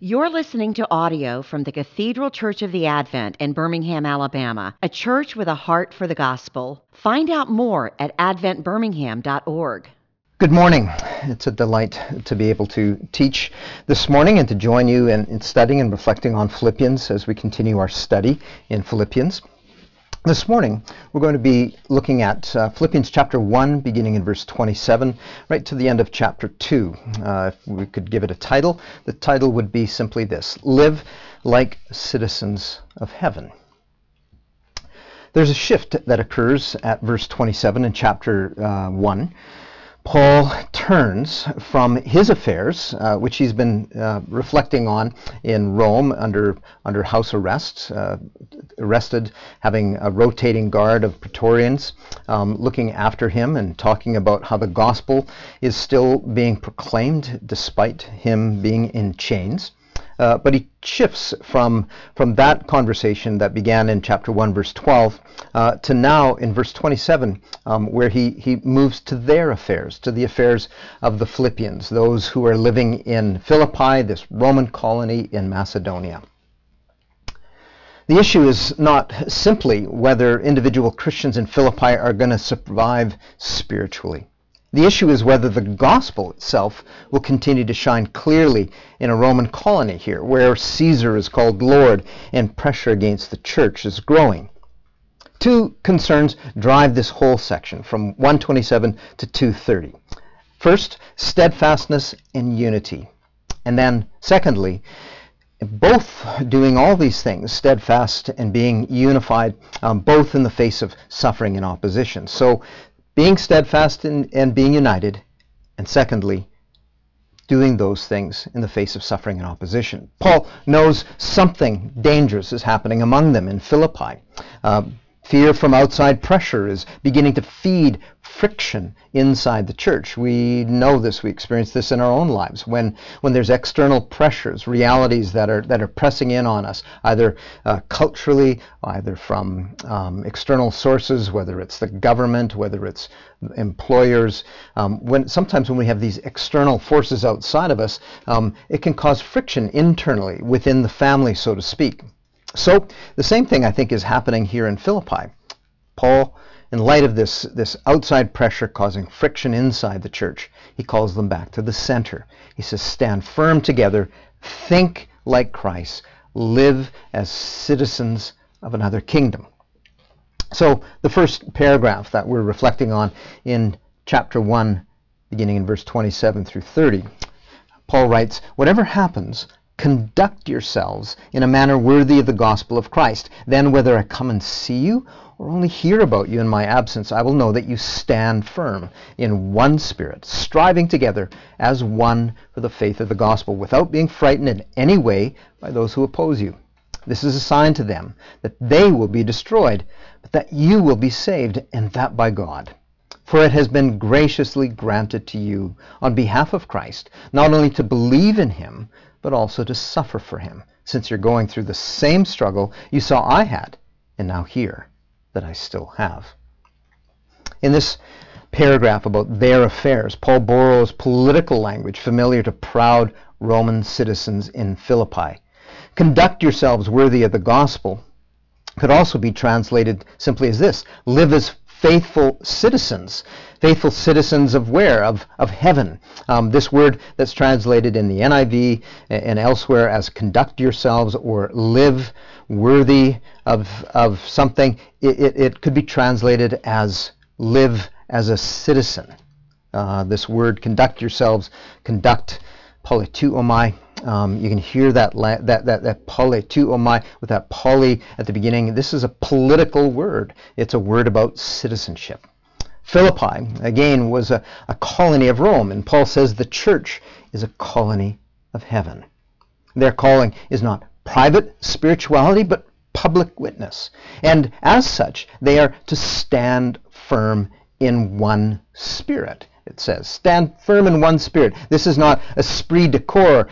You're listening to audio from the Cathedral Church of the Advent in Birmingham, Alabama, a church with a heart for the gospel. Find out more at adventbirmingham.org. Good morning. It's a delight to be able to teach this morning and to join you in studying and reflecting on Philippians as we continue our study in Philippians. This morning, we're going to be looking at Philippians chapter 1, beginning in verse 27, right to the end of chapter 2. If we could give it a title, the title would be simply this: Live like citizens of heaven. There's a shift that occurs at verse 27 in chapter 1. Paul turns from his affairs, which he's been reflecting on in Rome under house arrest, arrested, having a rotating guard of Praetorians looking after him and talking about how the gospel is still being proclaimed despite him being in chains. But he shifts from that conversation that began in chapter 1, verse 12, to now in verse 27, where he moves to their affairs, to the affairs of the Philippians, those who are living in Philippi, this Roman colony in Macedonia. The issue is not simply whether individual Christians in Philippi are going to survive spiritually. The issue is whether the gospel itself will continue to shine clearly in a Roman colony here, where Caesar is called Lord and pressure against the church is growing. Two concerns drive this whole section from 127 to 230. First, steadfastness and unity. And then, secondly, both doing all these things, steadfast and being unified, both in the face of suffering and opposition. So, being steadfast and being united, and secondly, doing those things in the face of suffering and opposition. Paul knows something dangerous is happening among them in Philippi. Fear from outside pressure is beginning to feed friction inside the church. We know this, we experience this in our own lives. When there's external pressures, realities that are pressing in on us, either culturally, either from external sources, whether it's the government, whether it's employers, sometimes when we have these external forces outside of us, it can cause friction internally within the family, so to speak. So the same thing I think is happening here in Philippi. Paul, in light of this outside pressure causing friction inside the church, he calls them back to the center. He says, stand firm together, think like Christ, live as citizens of another kingdom. So the first paragraph that we're reflecting on in chapter 1, beginning in verse 27 through 30, Paul writes, whatever happens, conduct yourselves in a manner worthy of the gospel of Christ. Then whether I come and see you or only hear about you in my absence, I will know that you stand firm in one spirit, striving together as one for the faith of the gospel, without being frightened in any way by those who oppose you. This is a sign to them that they will be destroyed, but that you will be saved, and that by God. For it has been graciously granted to you on behalf of Christ, not only to believe in him, but also to suffer for him, since you're going through the same struggle you saw I had, and now hear that I still have. In this paragraph about their affairs, Paul borrows political language familiar to proud Roman citizens in Philippi. Conduct yourselves worthy of the gospel could also be translated simply as this: live as faithful citizens. Faithful citizens of where? Of heaven. This word that's translated in the NIV and elsewhere as conduct yourselves or live worthy of something, it could be translated as live as a citizen. This word conduct yourselves, conduct, politeuomai. You can hear that politeuomai with that poly at the beginning. This is a political word. It's a word about citizenship. Philippi, again, was a colony of Rome, and Paul says the church is a colony of heaven. Their calling is not private spirituality, but public witness. And as such, they are to stand firm in one spirit. It says, stand firm in one spirit. This is not esprit de corps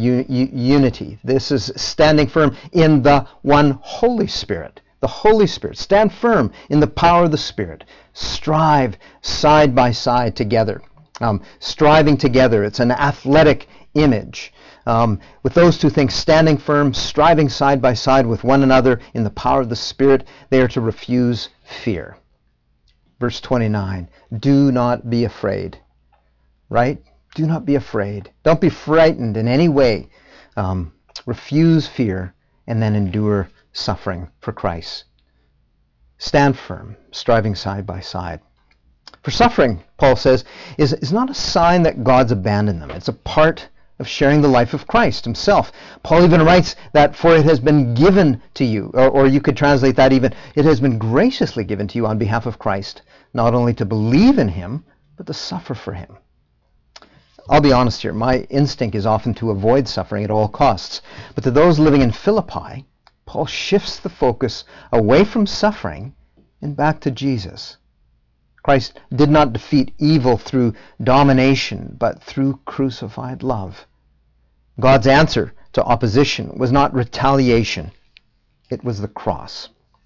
unity. This is standing firm in the one Holy Spirit. The Holy Spirit. Stand firm in the power of the Spirit. Strive side by side together. Striving together. It's an athletic image. With those two things, standing firm, striving side by side with one another in the power of the Spirit, they are to refuse fear. Verse 29, do not be afraid. Right? Do not be afraid. Don't be frightened in any way. Refuse fear and then endure suffering for Christ. Stand firm, striving side by side. For suffering, Paul says, is not a sign that God's abandoned them. It's a part of sharing the life of Christ himself. Paul even writes that, for it has been given to you, or you could translate that even, it has been graciously given to you on behalf of Christ, not only to believe in him, but to suffer for him. I'll be honest here, my instinct is often to avoid suffering at all costs. But to those living in Philippi, Paul shifts the focus away from suffering and back to Jesus. Christ did not defeat evil through domination, but through crucified love. God's answer to opposition was not retaliation, it was the cross.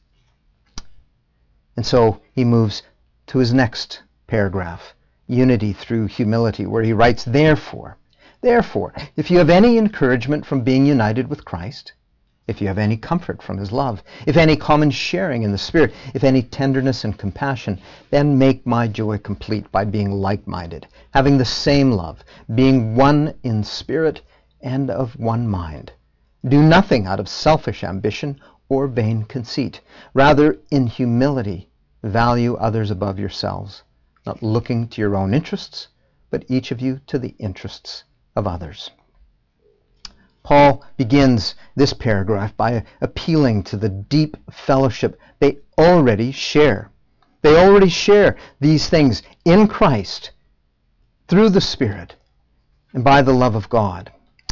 And so he moves to his next paragraph, unity through humility, where he writes, Therefore, if you have any encouragement from being united with Christ, if you have any comfort from his love, if any common sharing in the Spirit, if any tenderness and compassion, then make my joy complete by being like-minded, having the same love, being one in spirit and of one mind. Do nothing out of selfish ambition or vain conceit. Rather, in humility, value others above yourselves, not looking to your own interests, but each of you to the interests of others. Paul begins this paragraph by appealing to the deep fellowship they already share. They already share these things in Christ through the Spirit and by the love of God.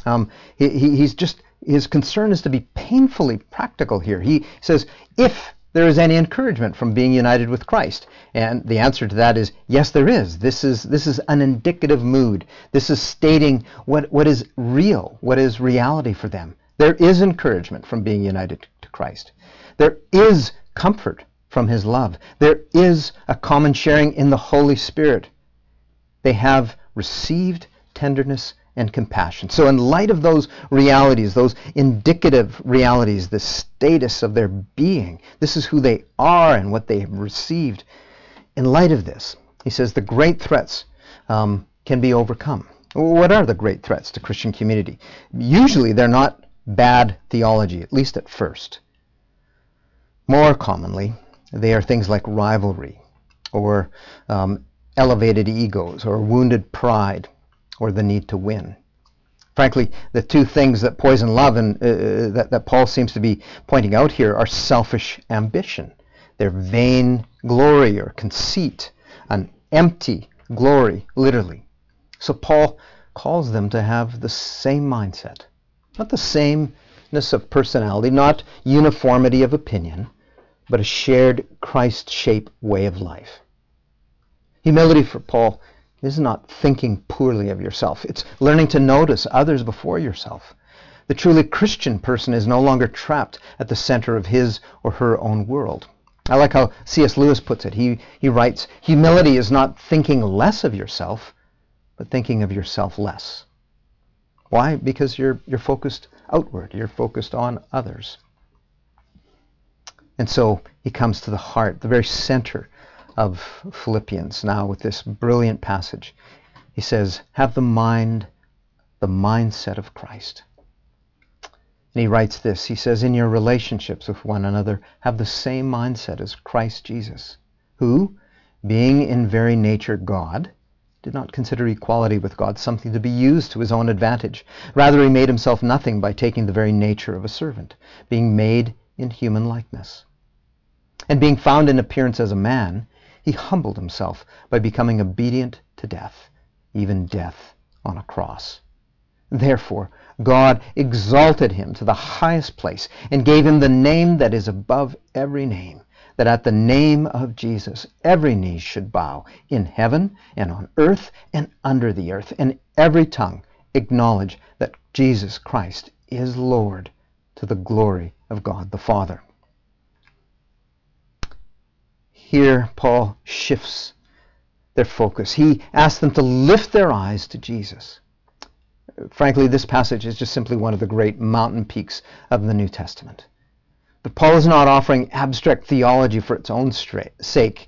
His concern is to be painfully practical here. He says, if there is any encouragement from being united with Christ. And the answer to that is, yes, there is. This is an indicative mood. This is stating what is real, what is reality for them. There is encouragement from being united to Christ. There is comfort from his love. There is a common sharing in the Holy Spirit. They have received tenderness and compassion. So in light of those realities, those indicative realities, the status of their being, this is who they are and what they have received. In light of this, he says the great threats can be overcome. What are the great threats to Christian community? Usually they're not bad theology, at least at first. More commonly, they are things like rivalry, or elevated egos, or wounded pride, or the need to win. Frankly, the two things that poison love and that Paul seems to be pointing out here are selfish ambition. They're vain glory or conceit, an empty glory, literally. So Paul calls them to have the same mindset, not the sameness of personality, not uniformity of opinion, but a shared Christ-shaped way of life. Humility for Paul is not thinking poorly of yourself. It's learning to notice others before yourself. The truly Christian person is no longer trapped at the center of his or her own world. I like how C.S. Lewis puts it. He writes, humility is not thinking less of yourself, but thinking of yourself less. Why? Because you're focused outward. You're focused on others. And so he comes to the heart, the very center of Philippians now with this brilliant passage. He says, have the mindset of Christ. And he writes this, he says, in your relationships with one another, have the same mindset as Christ Jesus, who, being in very nature God, did not consider equality with God something to be used to his own advantage. Rather, he made himself nothing by taking the very nature of a servant, being made in human likeness. And being found in appearance as a man, he humbled himself by becoming obedient to death, even death on a cross. Therefore, God exalted him to the highest place and gave him the name that is above every name, that at the name of Jesus every knee should bow in heaven and on earth and under the earth, and every tongue acknowledge that Jesus Christ is Lord, to the glory of God the Father. Here, Paul shifts their focus. He asks them to lift their eyes to Jesus. Frankly, this passage is just simply one of the great mountain peaks of the New Testament. But Paul is not offering abstract theology for its own sake,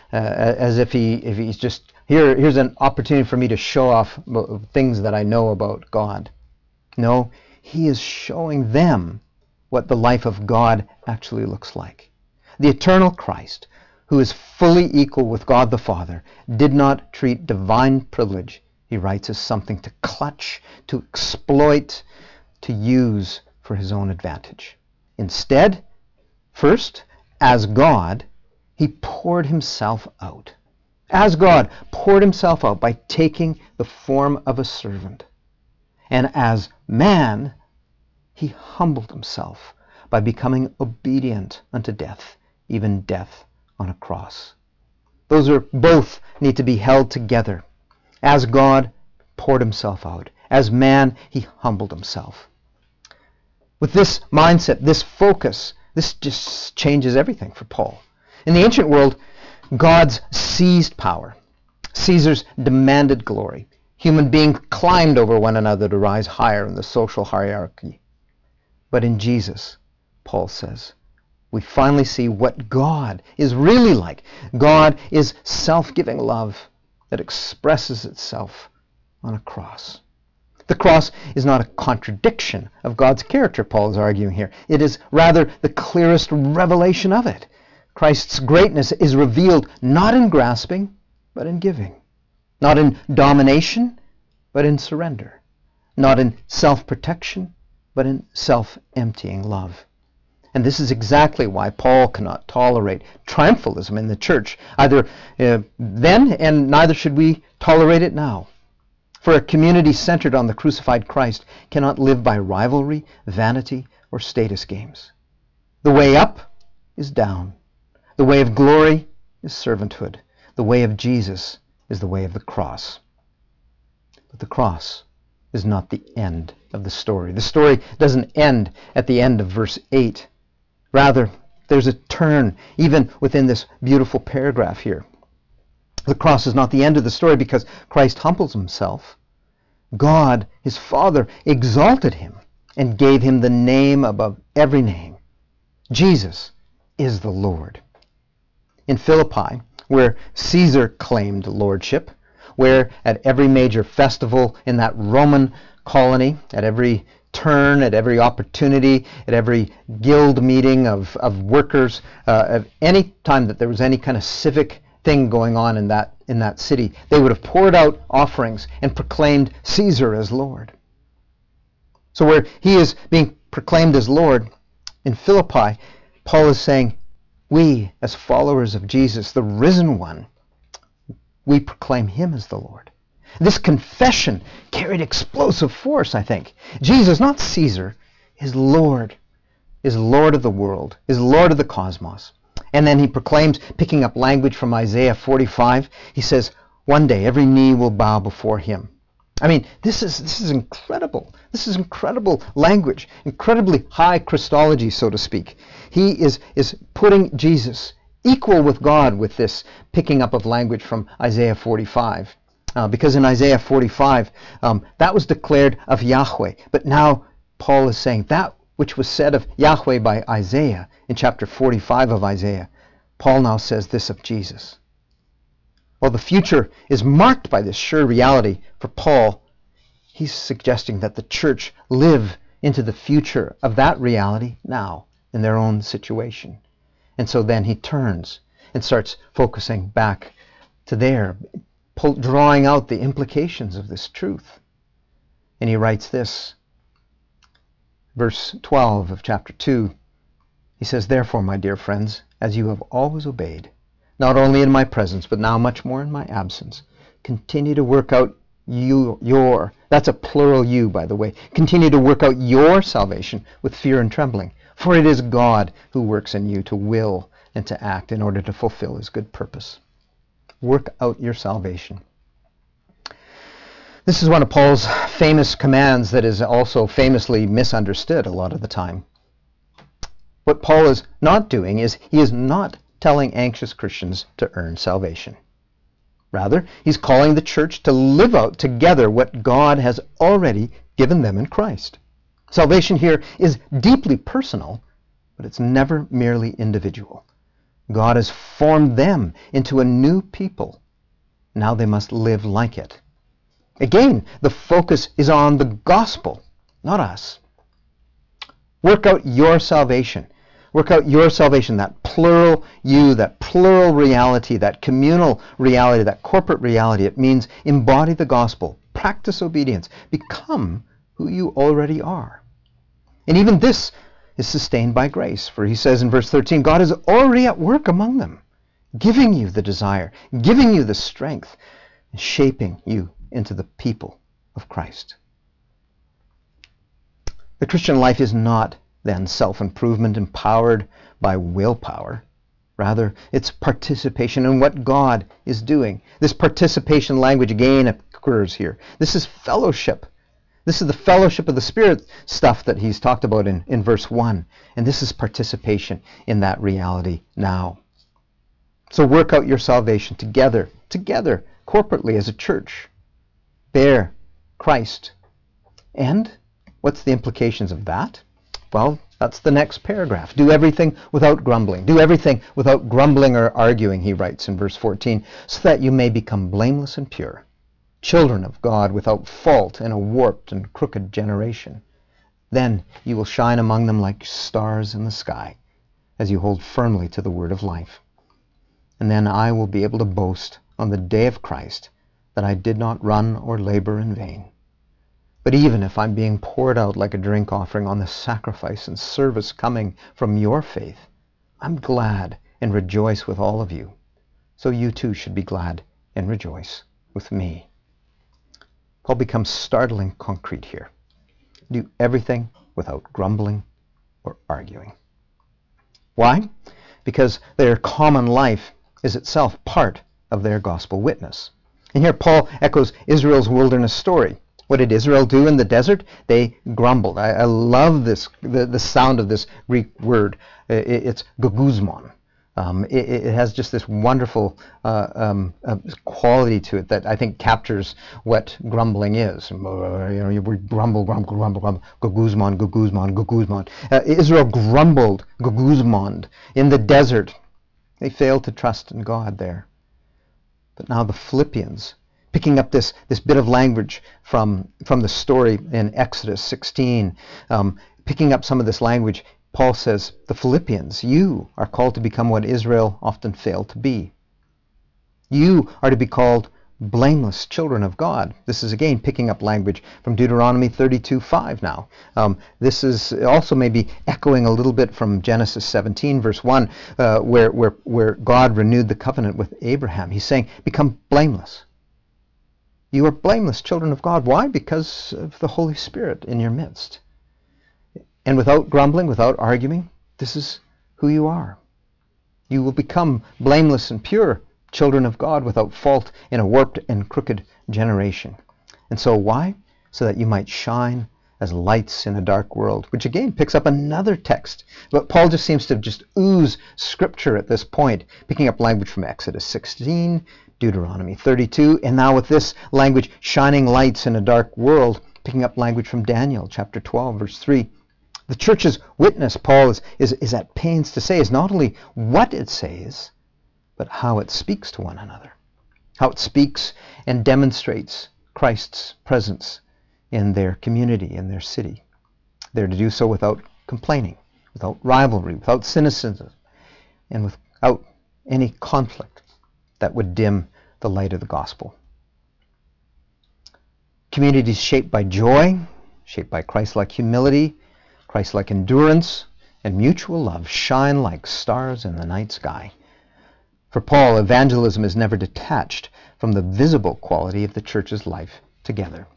as if he's just, here's an opportunity for me to show off things that I know about God. No, he is showing them what the life of God actually looks like. The eternal Christ, who is fully equal with God the Father, did not treat divine privilege, he writes, as something to clutch, to exploit, to use for his own advantage. Instead, first, as God, he poured himself out. As God poured himself out by taking the form of a servant. And as man, he humbled himself by becoming obedient unto death, even death on a cross. Those are both need to be held together. As God poured himself out, as man, he humbled himself. With this mindset, this focus, this just changes everything for Paul. In the ancient world, gods seized power. Caesars demanded glory. Human beings climbed over one another to rise higher in the social hierarchy. But in Jesus, Paul says, we finally see what God is really like. God is self-giving love that expresses itself on a cross. The cross is not a contradiction of God's character, Paul is arguing here. It is rather the clearest revelation of it. Christ's greatness is revealed not in grasping, but in giving. Not in domination, but in surrender. Not in self-protection, but in self-emptying love. And this is exactly why Paul cannot tolerate triumphalism in the church, either then and neither should we tolerate it now. For a community centered on the crucified Christ cannot live by rivalry, vanity, or status games. The way up is down. The way of glory is servanthood. The way of Jesus is the way of the cross. But the cross is not the end of the story. The story doesn't end at the end of verse 8. Rather, there's a turn even within this beautiful paragraph here. The cross is not the end of the story because Christ humbles himself. God, his Father, exalted him and gave him the name above every name. Jesus is the Lord. In Philippi, where Caesar claimed lordship, where at every major festival in that Roman colony, at every turn, at every opportunity, at every guild meeting of workers, at any time that there was any kind of civic thing going on in that city, they would have poured out offerings and proclaimed Caesar as Lord. So where he is being proclaimed as Lord, in Philippi, Paul is saying, we, as followers of Jesus, the risen one, we proclaim him as the Lord. This confession carried explosive force, I think. Jesus, not Caesar, is Lord of the world, is Lord of the cosmos. And then he proclaims, picking up language from Isaiah 45, he says, one day every knee will bow before him. I mean, this is incredible. This is incredible language, incredibly high Christology, so to speak. He is putting Jesus equal with God with this picking up of language from Isaiah 45. Because in Isaiah 45, that was declared of Yahweh. But now Paul is saying that which was said of Yahweh by Isaiah in chapter 45 of Isaiah, Paul now says this of Jesus. While the future is marked by this sure reality for Paul, he's suggesting that the church live into the future of that reality now in their own situation. And so then he turns and starts focusing back to there, drawing out the implications of this truth. And he writes this, verse 12 of chapter 2. He says, therefore, my dear friends, as you have always obeyed, not only in my presence, but now much more in my absence, continue to work out that's a plural you, by the way, continue to work out your salvation with fear and trembling, for it is God who works in you to will and to act in order to fulfill his good purpose. Work out your salvation. This is one of Paul's famous commands that is also famously misunderstood a lot of the time. What Paul is not doing is he is not telling anxious Christians to earn salvation. Rather, he's calling the church to live out together what God has already given them in Christ. Salvation here is deeply personal, but it's never merely individual. God has formed them into a new people. Now they must live like it. Again, the focus is on the gospel, not us. Work out your salvation. Work out your salvation, that plural you, that plural reality, that communal reality, that corporate reality. It means embody the gospel, practice obedience, become who you already are. And even this is sustained by grace, for he says in verse 13, God is already at work among them, giving you the desire, giving you the strength, and shaping you into the people of Christ. The Christian life is not then self-improvement empowered by willpower. Rather, it's participation in what God is doing. This participation language again occurs here. This is fellowship. This is the fellowship of the Spirit stuff that he's talked about in verse 1. And this is participation in that reality now. So work out your salvation together, corporately as a church. Bear Christ. And what's the implications of that? Well, that's the next paragraph. Do everything without grumbling. Do everything without grumbling or arguing, he writes in verse 14, so that you may become blameless and pure, children of God without fault in a warped and crooked generation. Then you will shine among them like stars in the sky as you hold firmly to the word of life. And then I will be able to boast on the day of Christ that I did not run or labor in vain. But even if I'm being poured out like a drink offering on the sacrifice and service coming from your faith, I'm glad and rejoice with all of you. So you too should be glad and rejoice with me. Paul becomes startling concrete here. Do everything without grumbling or arguing. Why? Because their common life is itself part of their gospel witness. And here Paul echoes Israel's wilderness story. What did Israel do in the desert? They grumbled. I love this, the sound of this Greek word. It's goguzmon. It has just this wonderful quality to it that I think captures what grumbling is. You grumble, goguzmon. Israel grumbled, goguzmoned in the desert. They failed to trust in God there. But now the Philippians, picking up this bit of language from the story in Exodus 16, picking up some of this language, Paul says, the Philippians, you are called to become what Israel often failed to be. You are to be called blameless children of God. This is again picking up language from Deuteronomy 32:5 now. This is also maybe echoing a little bit from Genesis 17 verse 1 where God renewed the covenant with Abraham. He's saying, become blameless. You are blameless children of God. Why? Because of the Holy Spirit in your midst. And without grumbling, without arguing, this is who you are. You will become blameless and pure children of God without fault in a warped and crooked generation. And so why? So that you might shine as lights in a dark world, which again picks up another text. But Paul just seems to just ooze scripture at this point, picking up language from Exodus 16, Deuteronomy 32, and now with this language, shining lights in a dark world, picking up language from Daniel chapter 12, verse 3. The church's witness, Paul is at pains to say, is not only what it says, but how it speaks to one another. How it speaks and demonstrates Christ's presence in their community, in their city. They're to do so without complaining, without rivalry, without cynicism, and without any conflict that would dim the light of the gospel. Communities shaped by joy, shaped by Christ-like humility, Christ-like endurance, and mutual love shine like stars in the night sky. For Paul, evangelism is never detached from the visible quality of the church's life together.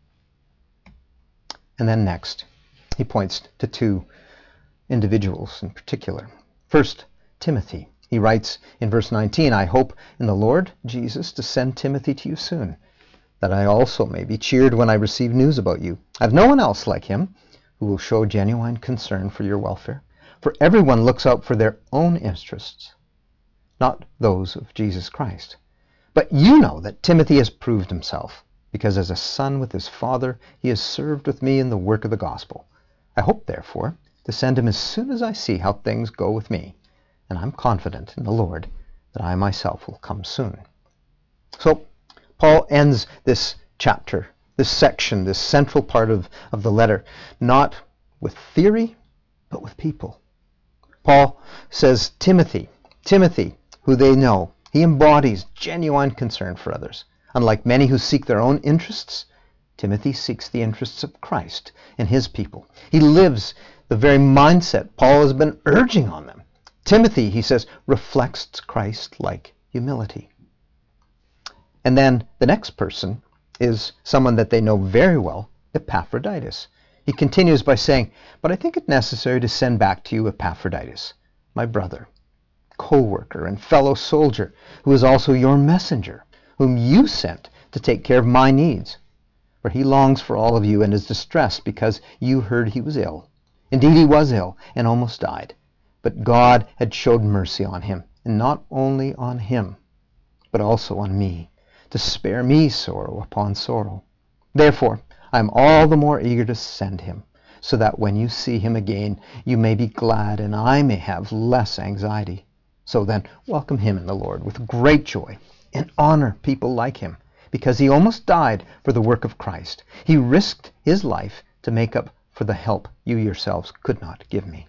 And then next, he points to two individuals in particular. First, Timothy. He writes in verse 19, I hope in the Lord Jesus to send Timothy to you soon, that I also may be cheered when I receive news about you. I have no one else like him who will show genuine concern for your welfare. For everyone looks out for their own interests, not those of Jesus Christ. But you know that Timothy has proved himself, because as a son with his father, he has served with me in the work of the gospel. I hope, therefore, to send him as soon as I see how things go with me, and I'm confident in the Lord that I myself will come soon. So, Paul ends this chapter, this section, this central part of the letter, not with theory, but with people. Paul says, Timothy, who they know, he embodies genuine concern for others. Unlike many who seek their own interests, Timothy seeks the interests of Christ and his people. He lives the very mindset Paul has been urging on them. Timothy, he says, reflects Christ-like humility. And then the next person is someone that they know very well, Epaphroditus. He continues by saying, but I think it necessary to send back to you Epaphroditus, my brother, co-worker and fellow soldier, who is also your messenger, whom you sent to take care of my needs. For he longs for all of you and is distressed because you heard he was ill. Indeed, he was ill and almost died. But God had showed mercy on him, and not only on him, but also on me, to spare me sorrow upon sorrow. Therefore, I am all the more eager to send him, so that when you see him again, you may be glad and I may have less anxiety. So then, welcome him in the Lord with great joy and honor people like him, because he almost died for the work of Christ. He risked his life to make up for the help you yourselves could not give me.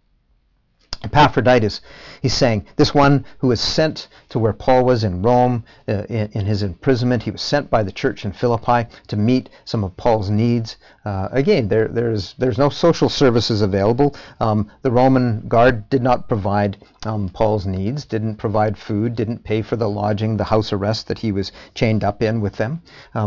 Epaphroditus, he's saying, this one who was sent to where Paul was in Rome in his imprisonment. He was sent by the church in Philippi to meet some of Paul's needs. Again, there's no social services available. The Roman guard did not provide Paul's needs, didn't provide food, didn't pay for the lodging, the house arrest that he was chained up in with them.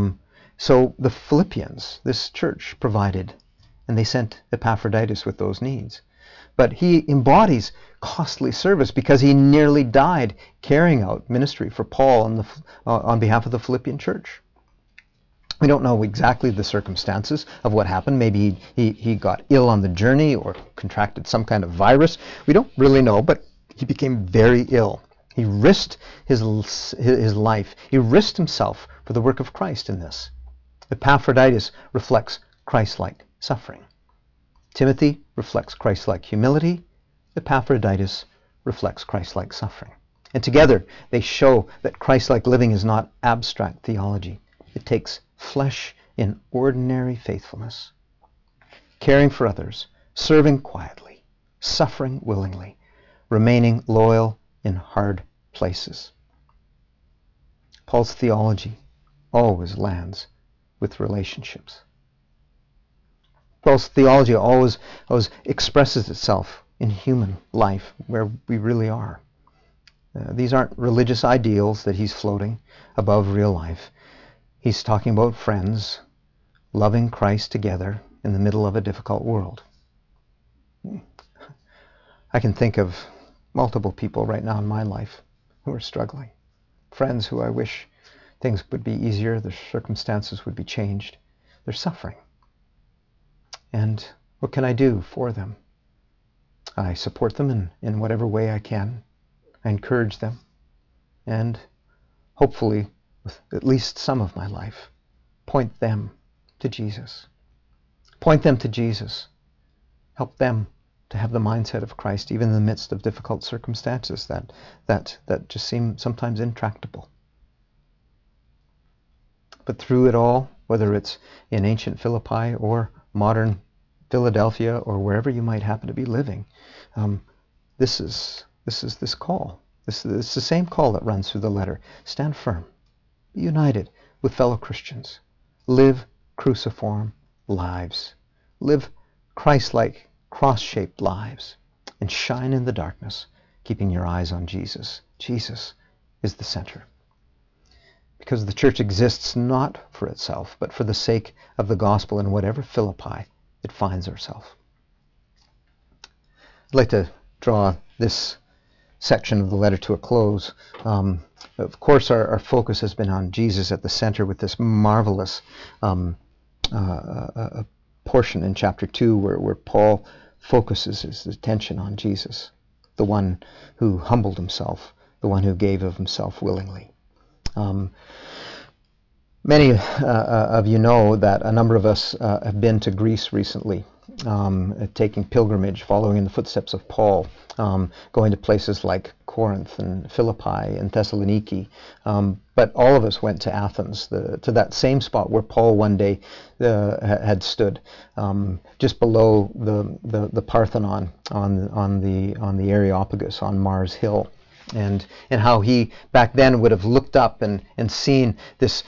So the Philippians, this church, provided, and they sent Epaphroditus with those needs. But he embodies costly service because he nearly died carrying out ministry for Paul on behalf of the Philippian church. We don't know exactly the circumstances of what happened. Maybe he got ill on the journey or contracted some kind of virus. We don't really know, but he became very ill. He risked his life. He risked himself for the work of Christ in this. Epaphroditus reflects Christ-like suffering. Timothy reflects Christ-like humility. Epaphroditus reflects Christ-like suffering. And together they show that Christ-like living is not abstract theology. It takes flesh in ordinary faithfulness, caring for others, serving quietly, suffering willingly, remaining loyal in hard places. Paul's theology always lands with relationships. Paul's theology always expresses itself in human life, where we really are. These aren't religious ideals that he's floating above real life. He's talking about friends loving Christ together in the middle of a difficult world. I can think of multiple people right now in my life who are struggling. Friends who I wish things would be easier, their circumstances would be changed. They're suffering. And what can I do for them? I support them in whatever way I can. I encourage them. And hopefully, with at least some of my life, point them to Jesus. Point them to Jesus. Help them to have the mindset of Christ, even in the midst of difficult circumstances that just seem sometimes intractable. But through it all, whether it's in ancient Philippi or modern Philadelphia or wherever you might happen to be living, this is this call. It's the same call that runs through the letter. Stand firm. Be united with fellow Christians. Live cruciform lives. Live Christ-like, cross-shaped lives. And shine in the darkness, keeping your eyes on Jesus. Jesus is the center. Because the church exists not for itself, but for the sake of the gospel in whatever Philippi it finds herself. I'd like to draw this section of the letter to a close. Of course, our focus has been on Jesus at the center with this marvelous portion in chapter 2 where Paul focuses his attention on Jesus, the one who humbled himself, the one who gave of himself willingly. Many of you know that a number of us have been to Greece recently, taking pilgrimage, following in the footsteps of Paul, going to places like Corinth and Philippi and Thessaloniki. But all of us went to Athens, to that same spot where Paul one day had stood, just below the Parthenon on the Areopagus on Mars Hill. And how he back then would have looked up and seen this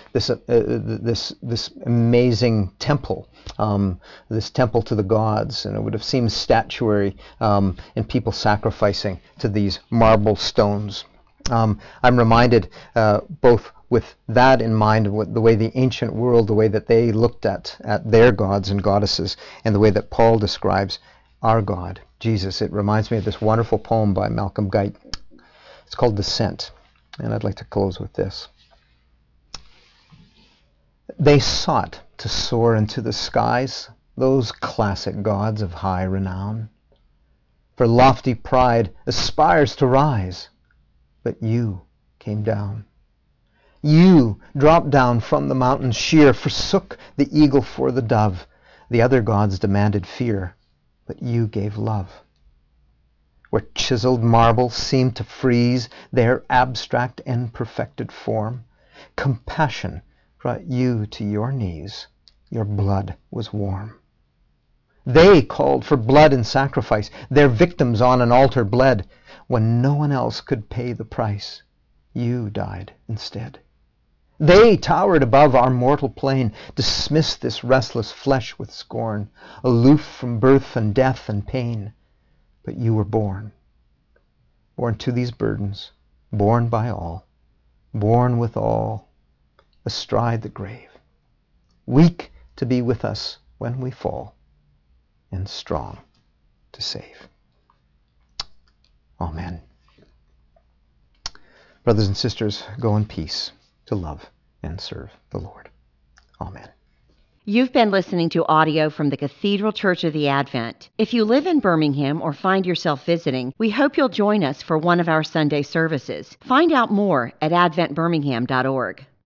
amazing temple, this temple to the gods, and it would have seemed statuary, and people sacrificing to these marble stones. I'm reminded both with that in mind, the way the ancient world, the way that they looked at their gods and goddesses, and the way that Paul describes our God, Jesus. It reminds me of this wonderful poem by Malcolm Guite. It's called Descent, and I'd like to close with this. They sought to soar into the skies, those classic gods of high renown. For lofty pride aspires to rise, but you came down. You dropped down from the mountains sheer, forsook the eagle for the dove. The other gods demanded fear, but you gave love. Where chiseled marble seemed to freeze their abstract and perfected form, compassion brought you to your knees. Your blood was warm. They called for blood and sacrifice. Their victims on an altar bled. When no one else could pay the price, you died instead. They towered above our mortal plane, dismissed this restless flesh with scorn, aloof from birth and death and pain. But you were born to these burdens, born by all, born with all, astride the grave, weak to be with us when we fall, and strong to save. Amen. Brothers and sisters, go in peace to love and serve the Lord. Amen. You've been listening to audio from the Cathedral Church of the Advent. If you live in Birmingham or find yourself visiting, we hope you'll join us for one of our Sunday services. Find out more at adventbirmingham.org.